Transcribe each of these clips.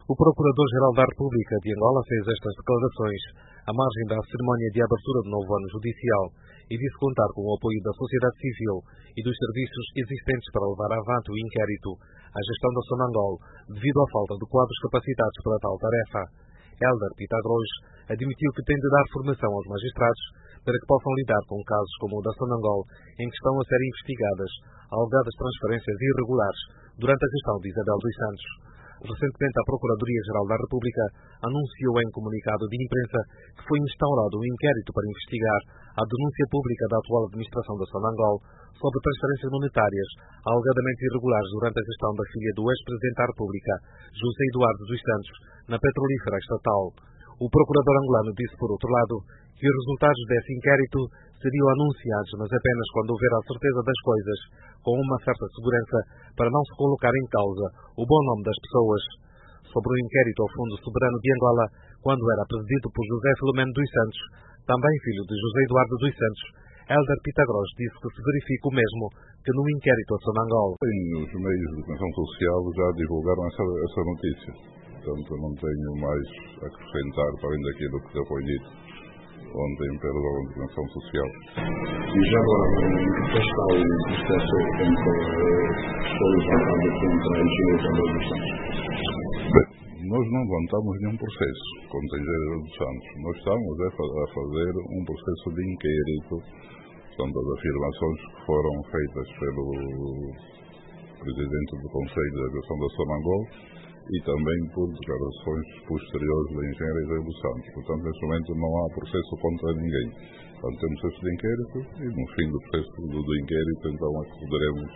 O Procurador-Geral da República de Angola fez estas declarações à margem da cerimónia de abertura do novo ano judicial e disse contar com o apoio da sociedade civil e dos serviços existentes para levar avante o inquérito à gestão da Sonangol, devido à falta de quadros capacitados para tal tarefa. Hélder Pitagros admitiu que tem de dar formação aos magistrados para que possam lidar com casos como o da Sonangol, em que estão a ser investigadas alegadas transferências irregulares durante a gestão de Isabel dos Santos. Recentemente, a Procuradoria-Geral da República anunciou em comunicado de imprensa que foi instaurado um inquérito para investigar a denúncia pública da atual administração da Sonangol sobre transferências monetárias alegadamente irregulares durante a gestão da filha do ex-presidente da República, José Eduardo dos Santos, na petrolífera estatal. O procurador angolano disse, por outro lado, que os resultados desse inquérito seriam anunciados, mas apenas quando houver a certeza das coisas, com uma certa segurança, para não se colocar em causa o bom nome das pessoas. Sobre o inquérito ao Fundo Soberano de Angola, quando era presidido por José Filomeno dos Santos, também filho de José Eduardo dos Santos, Hélder Pitagros disse que se verifica o mesmo que no inquérito a Sonangol. Os meios de comunicação social já divulgaram essa notícia. Portanto, não tenho mais a acrescentar para além daquilo que já foi dito ontem pelo órgão de comunicação social. E já agora, que está o processo em que foi levantado contra a engenharia dos Santos? Bem, nós não levantamos nenhum processo contra a engenharia dos Santos. Nós estamos a fazer um processo de inquérito, portanto, as afirmações que foram feitas pelo Presidente do Conselho de Aviação da Sonangol e também por declarações posteriores da engenharia dos Santos. Portanto, neste momento não há processo contra ninguém. Portanto, temos processo de inquérito e no fim do processo do inquérito, então, é que poderemos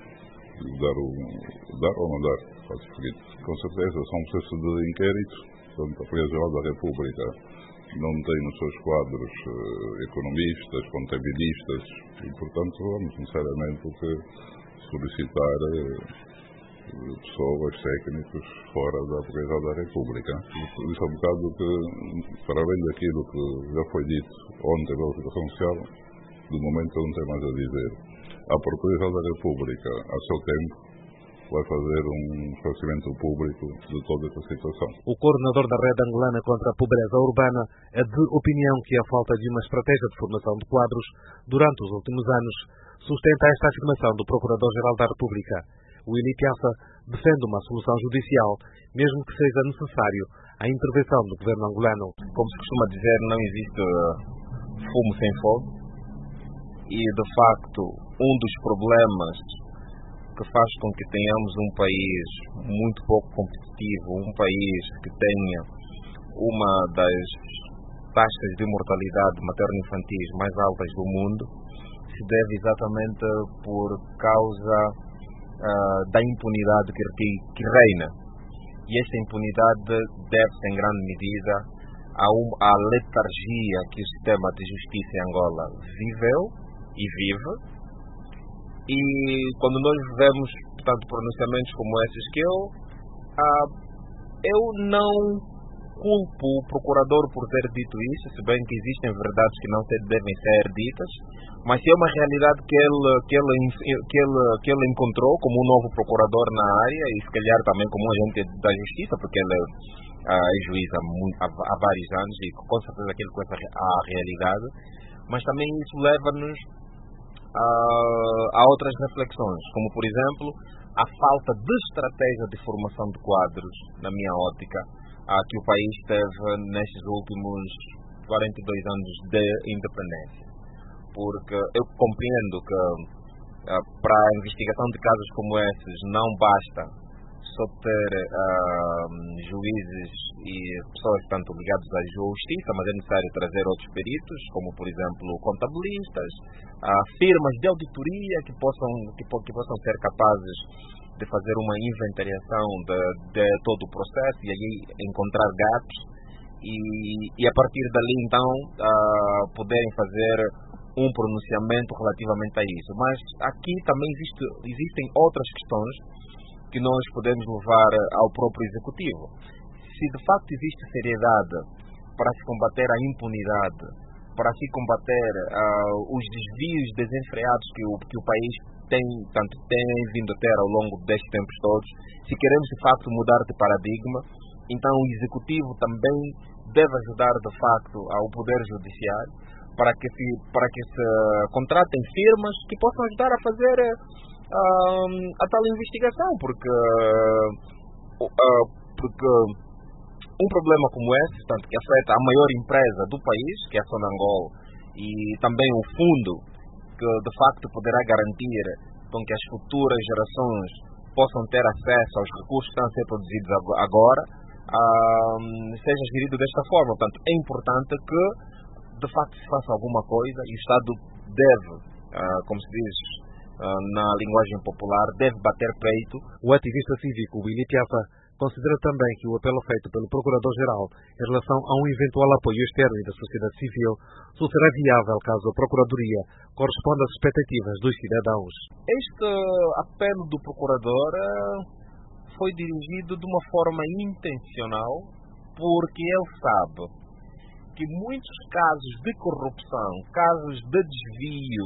dar ou não dar. Com certeza, são processos de inquérito. Portanto, a Procuradoria-Geral da República não tem nos seus quadros economistas, contabilistas e, portanto, vamos necessariamente solicitar pessoas, técnicos, fora da Procuradoria da República. Isso é um bocado que, para além daquilo que já foi dito ontem pela Administração Social, de momento eu não tenho mais a dizer. A Procuradoria da República, a seu tempo, vai fazer um esclarecimento público de toda esta situação. O coordenador da Rede Angolana contra a Pobreza Urbana é de opinião que a falta de uma estratégia de formação de quadros durante os últimos anos sustenta esta afirmação do Procurador-Geral da República. Willy Piazza defende uma solução judicial, mesmo que seja necessário a intervenção do governo angolano. Como se costuma dizer, não existe fumo sem fogo e, de facto, um dos problemas que faz com que tenhamos um país muito pouco competitivo, um país que tenha uma das taxas de mortalidade materno-infantis mais altas do mundo, se deve exatamente por causa da impunidade que reina. E esta impunidade deve-se em grande medida à letargia que o sistema de justiça em Angola viveu e vive. E quando nós vemos, portanto, pronunciamentos como esses que eu não culpo o procurador por ter dito isso, se bem que existem verdades que não devem ser ditas, mas se é uma realidade que ele encontrou como um novo procurador na área e se calhar também como um agente da justiça, porque ele é juiz há vários anos e com certeza aquilo conhece a realidade, mas também isso leva-nos a outras reflexões, como por exemplo a falta de estratégia de formação de quadros, na minha ótica, que o país teve nestes últimos 42 anos de independência. Porque eu compreendo que para a investigação de casos como esses não basta só ter juízes e pessoas tanto ligadas à justiça, mas é necessário trazer outros peritos, como por exemplo contabilistas, firmas de auditoria que possam ser capazes de fazer uma inventariação de todo o processo e aí encontrar gaps e a partir dali então poderem fazer um pronunciamento relativamente a isso. Mas aqui também existem outras questões que nós podemos levar ao próprio Executivo. Se de facto existe seriedade para se combater a impunidade, para se combater os desvios desenfreados que o país tem vindo a ter ao longo destes tempos todos, se queremos de facto mudar de paradigma, Então o Executivo também deve ajudar de facto ao Poder Judiciário para que se contratem firmas que possam ajudar a fazer a tal investigação, porque um problema como esse, tanto que afeta a maior empresa do país, que é a Sonangol, e também o fundo que de facto poderá garantir com que as futuras gerações possam ter acesso aos recursos que estão a ser produzidos agora, seja gerido desta forma. Portanto, é importante que de facto se faça alguma coisa e o Estado deve, como se diz na linguagem popular, deve bater peito. O ativista cívico Willy Piazza considera também que o apelo feito pelo Procurador-Geral em relação a um eventual apoio externo da sociedade civil só será viável caso a Procuradoria corresponda às expectativas dos cidadãos. Este apelo do Procurador foi dirigido de uma forma intencional, porque ele sabe que muitos casos de corrupção, casos de desvio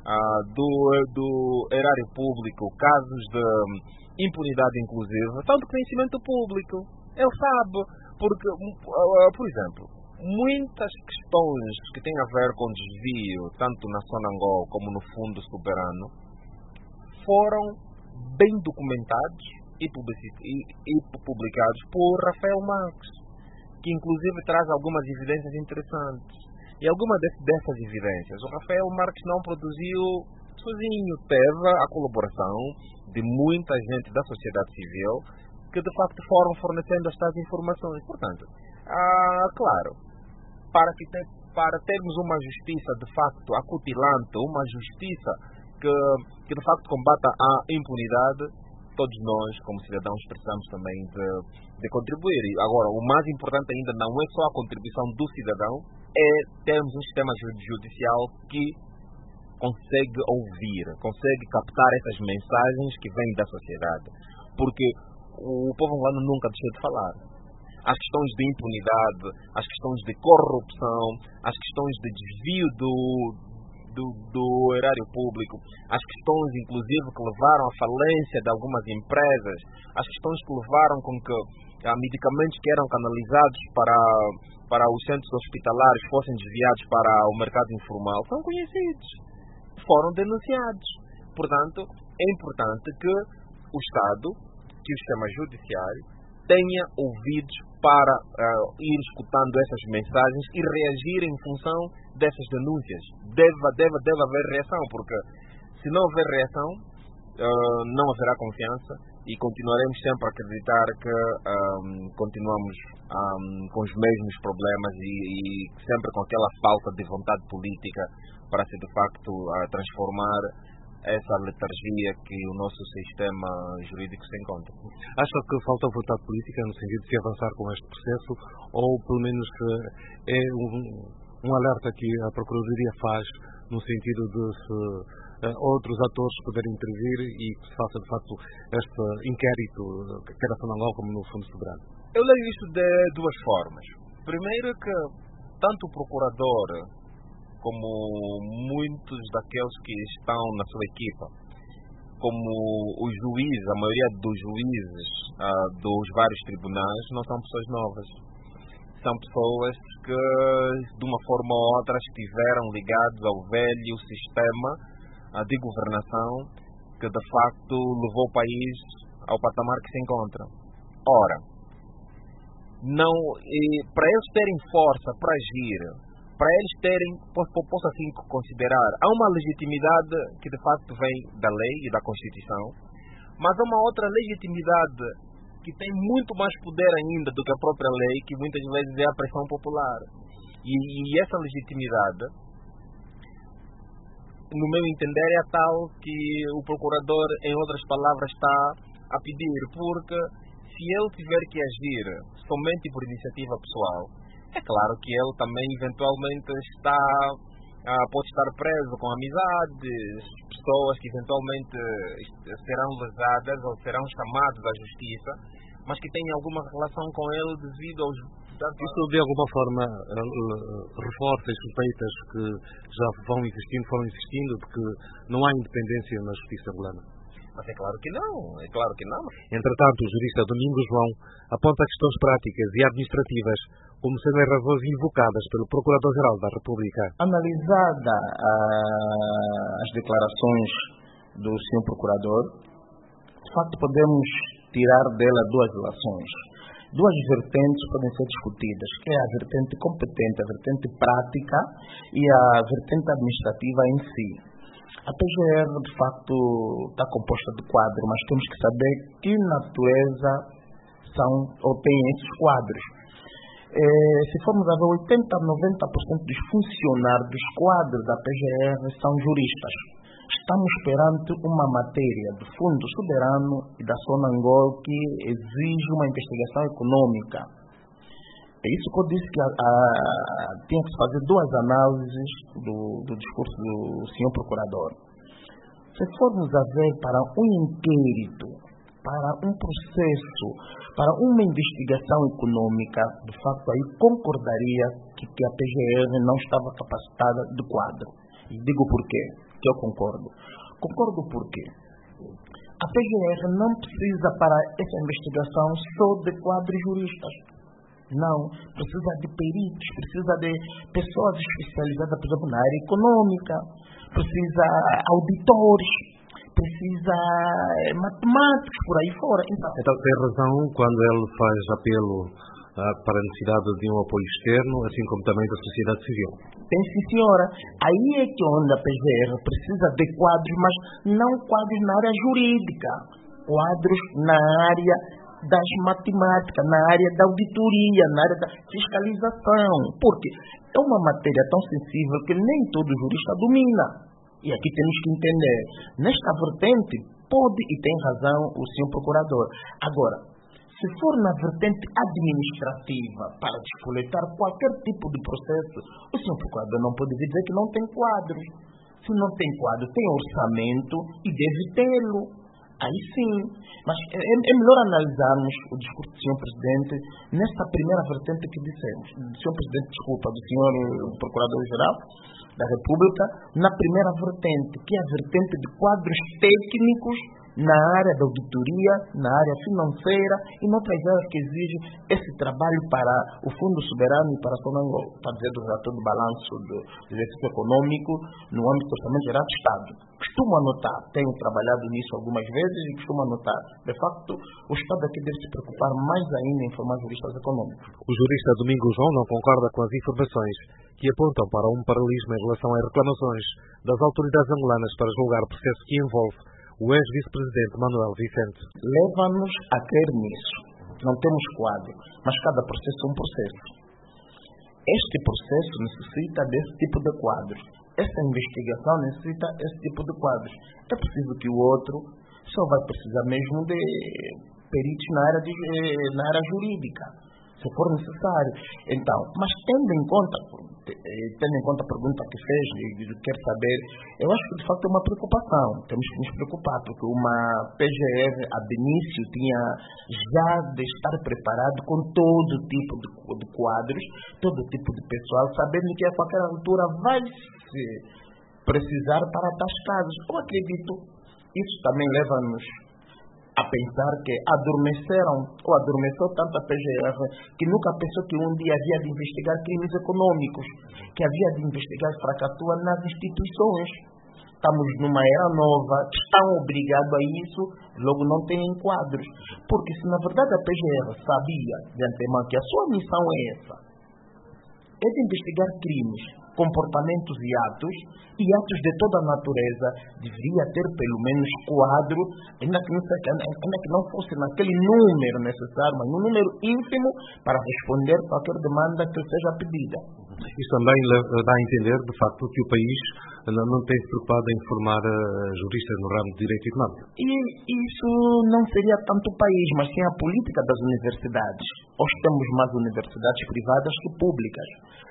do erário público, casos de impunidade inclusiva, estão de conhecimento público. Ele sabe, porque, por exemplo, muitas questões que têm a ver com desvio, tanto na Sonangol como no Fundo Soberano, foram bem documentados e publicados por Rafael Marques, que inclusive traz algumas evidências interessantes. E algumas dessas evidências o Rafael Marques não produziu sozinho, teve a colaboração de muita gente da sociedade civil que de facto foram fornecendo estas informações. Portanto, claro, para termos uma justiça de facto acutilante, uma justiça que de facto combata a impunidade, todos nós como cidadãos precisamos também de contribuir. E agora, o mais importante ainda não é só a contribuição do cidadão, é termos um sistema judicial que consegue ouvir, consegue captar essas mensagens que vêm da sociedade, porque o povo angolano nunca deixou de falar. As questões de impunidade, as questões de corrupção, as questões de desvio do erário público, as questões inclusive que levaram à falência de algumas empresas, as questões que levaram com que medicamentos que eram canalizados para os centros hospitalares fossem desviados para o mercado informal, são conhecidos, foram denunciados. Portanto, é importante que o Estado, que o sistema judiciário, tenha ouvidos para ir escutando essas mensagens e reagir em função dessas denúncias. Deve haver reação, porque se não houver reação, não haverá confiança e continuaremos sempre a acreditar que continuamos com os mesmos problemas e sempre com aquela falta de vontade política para se de facto transformar essa letargia que o nosso sistema jurídico se encontra. Acha que falta vontade política no sentido de se avançar com este processo, ou pelo menos que é um alerta que a Procuradoria faz no sentido de se outros atores poderem intervir e que se faça de facto este inquérito, quer a Sonangol como no Fundo Soberano? Eu leio isto de duas formas. Primeiro que tanto o Procurador como muitos daqueles que estão na sua equipa, como os juízes, a maioria dos juízes dos vários tribunais, não são pessoas novas. São pessoas que, de uma forma ou outra, estiveram ligados ao velho sistema de governação que, de facto, levou o país ao patamar que se encontra. Ora, para eles terem força para agir, para eles terem, posso assim considerar, há uma legitimidade que de facto vem da lei e da Constituição, mas há uma outra legitimidade que tem muito mais poder ainda do que a própria lei, que muitas vezes é a pressão popular. E essa legitimidade, no meu entender, é a tal que o Procurador, em outras palavras, está a pedir, porque se ele tiver que agir somente por iniciativa pessoal, é claro que ele também eventualmente pode estar preso com amizades, pessoas que eventualmente serão lesadas ou serão chamadas à justiça, mas que têm alguma relação com ele devido aos... Isso de alguma forma reforça as suspeitas que já foram existindo, de que não há independência na justiça angolana? Mas é claro que não, é claro que não. Entretanto, o jurista Domingos João aponta questões práticas e administrativas como sendo as razões invocadas pelo Procurador-Geral da República. Analisada as declarações do Sr. Procurador, de facto podemos tirar dela duas relações. Duas vertentes podem ser discutidas, que é a vertente competente, a vertente prática e a vertente administrativa em si. A PGR, de facto, está composta de quadros, mas temos que saber que natureza são ou têm esses quadros. Se formos a ver, 80 a 90% dos funcionários dos quadros da PGR são juristas. Estamos perante uma matéria do Fundo Soberano e da Sonangol que exige uma investigação econômica. É isso que eu disse que tinha que se fazer duas análises do discurso do Sr. Procurador. Se formos a ver para um inquérito, para um processo, para uma investigação econômica, de facto aí concordaria que a PGR não estava capacitada de quadro. E digo por quê que eu concordo. Concordo por quê? A PGR não precisa para essa investigação só de quadros juristas. Não, precisa de peritos, precisa de pessoas especializadas, por exemplo, na área econômica, precisa auditores, precisa matemáticos por aí fora. Então tem razão quando ele faz apelo para a necessidade de um apoio externo, assim como também da sociedade civil. Tem sim, senhora. Aí é que onde a PGR precisa de quadros, mas não quadros na área jurídica, quadros na área das matemáticas, na área da auditoria, na área da fiscalização, porque é uma matéria tão sensível que nem todo jurista domina. E aqui temos que entender, nesta vertente, pode e tem razão o senhor procurador. Agora, se for na vertente administrativa, para descoletar qualquer tipo de processo, o senhor procurador não pode dizer que não tem quadros. Se não tem quadro, tem orçamento e deve tê-lo. Aí sim, mas é melhor analisarmos o discurso do Sr. Presidente nesta primeira vertente que dissemos, do Sr. Presidente, desculpa, do Sr. Procurador-Geral da República, na primeira vertente, que é a vertente de quadros técnicos na área da auditoria, na área financeira e noutras áreas que exigem esse trabalho para o Fundo Soberano e para a Sonangol, para dizer do relator do balanço do exercício econômico no âmbito do Orçamento Geral do Estado. Costumo anotar, tenho trabalhado nisso algumas vezes e costumo anotar. De facto, o Estado aqui deve se preocupar mais ainda em formar juristas econômicos. O jurista Domingos João não concorda com as informações que apontam para um paralelismo em relação às reclamações das autoridades angolanas para julgar o processo que envolve o ex-vice-presidente Manuel Vicente. Leva-nos a crer nisso. Não temos quadro, mas cada processo é um processo. Este processo necessita desse tipo de quadros. Essa investigação necessita desse tipo de quadros. É possível que o outro só vai precisar mesmo de peritos na área jurídica, se for necessário. Então, mas tendo em conta a pergunta que fez e quer saber, eu acho que de facto é uma preocupação. Temos que nos preocupar, porque uma PGR a início tinha já de estar preparado com todo tipo de quadros, todo tipo de pessoal, sabendo que a qualquer altura vai se precisar para tais casos. Eu acredito, isso também leva-nos a pensar que adormeceu tanto a PGR que nunca pensou que um dia havia de investigar crimes econômicos, que havia de investigar fracassura nas instituições. Estamos numa era nova, estão obrigados a isso, logo não têm quadros. Porque se na verdade a PGR sabia de antemão que a sua missão é essa, é de investigar crimes, comportamentos e atos de toda a natureza, deveria ter pelo menos quadro, ainda que não fosse naquele número necessário, mas um número ínfimo para responder qualquer demanda que seja pedida. Isso também dá a entender, de facto, que o país não tem se preocupado em formar juristas no ramo de direito económico. E isso não seria tanto o país, mas sim a política das universidades. Hoje temos mais universidades privadas que públicas.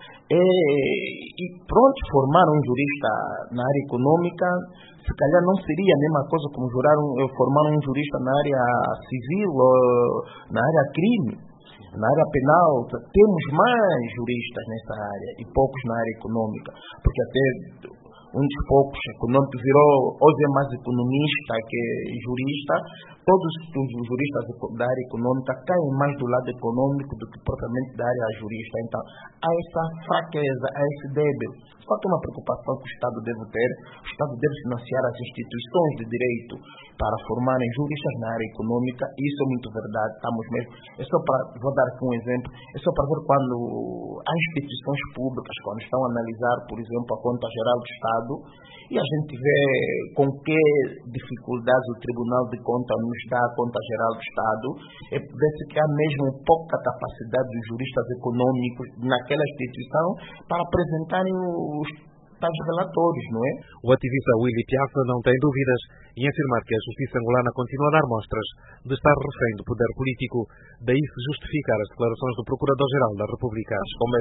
E pronto, formar um jurista na área econômica, se calhar não seria a mesma coisa como formar um jurista na área civil ou na área crime, na área penal. Temos mais juristas nessa área e poucos na área econômica, porque até um dos poucos econômicos, hoje é mais economista que jurista. Todos os juristas da área econômica caem mais do lado econômico do que propriamente da área jurista. Então, há essa fraqueza, há esse débil. Só que é uma preocupação que o Estado deve ter. O Estado deve financiar as instituições de direito para formarem juristas na área econômica. Isso é muito verdade. Estamos mesmo. Vou dar aqui um exemplo. É só para ver quando as instituições públicas, quando estão a analisar, por exemplo, a Conta Geral do Estado, e a gente vê com que dificuldades o Tribunal de Contas nos dá a Conta Geral do Estado, vê-se que há mesmo pouca capacidade dos juristas econômicos naquela instituição para apresentarem os tais relatórios, não é? O ativista Willy Piazza não tem dúvidas em afirmar que a justiça angolana continua a dar mostras de estar refém do poder político, daí se justificar as declarações do Procurador-Geral da República.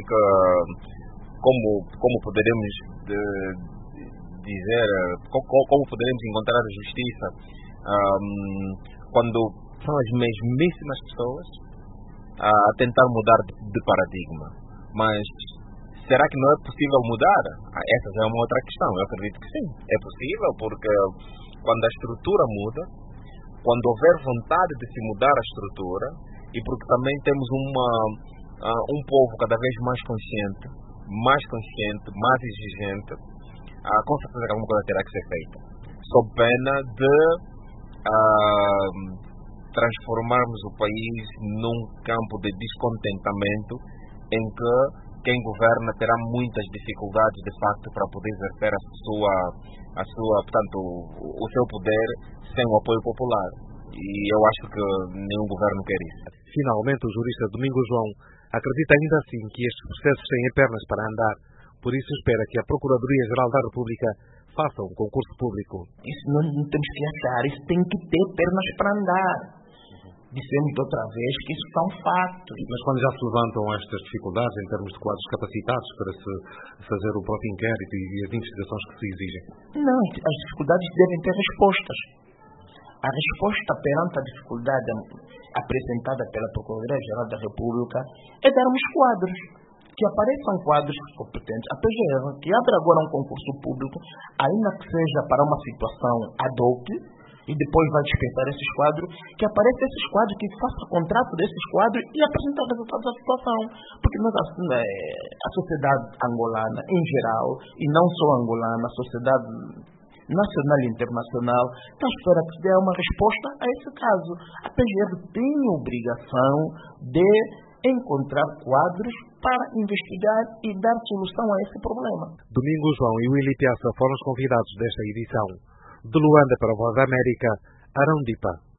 Como poderemos dizer, como poderemos encontrar a justiça quando são as mesmíssimas pessoas a tentar mudar de paradigma? Mas será que não é possível mudar? Essa já é uma outra questão. Eu acredito que sim, é possível, porque quando a estrutura muda, quando houver vontade de se mudar a estrutura, e porque também temos um povo cada vez mais consciente, mais exigente, com certeza que alguma coisa terá que ser feita, sob pena de transformarmos o país num campo de descontentamento em que quem governa terá muitas dificuldades, de facto, para poder exercer portanto, o seu poder sem o apoio popular. E eu acho que nenhum governo quer isso. Finalmente, o jurista Domingos João acredita ainda assim que estes processos têm pernas para andar. Por isso espera que a Procuradoria-Geral da República faça um concurso público. Isso não temos que achar, isso tem que ter pernas para andar. Dissemos outra vez que isso são fatos. Mas quando já se levantam estas dificuldades em termos de quadros capacitados para se fazer o próprio inquérito e as investigações que se exigem? Não, as dificuldades devem ter respostas. A resposta perante a dificuldade apresentada pela Procuradoria-Geral da República é darmos quadros. Que apareçam quadros competentes. A PGR, que abre agora um concurso público, ainda que seja para uma situação ad hoc, e depois vai despertar esses quadros, que apareçam esses quadros, que faça contrato desses quadros e apresentar os resultados da situação. Porque nós, a sociedade angolana em geral, e não só angolana, a sociedade nacional e internacional, está à espera que se dê uma resposta a esse caso. A PGR tem a obrigação de encontrar quadros para investigar e dar solução a esse problema. Domingos João e Willy Piazza foram os convidados desta edição. De Luanda para a Voz da América, Arão Dipa.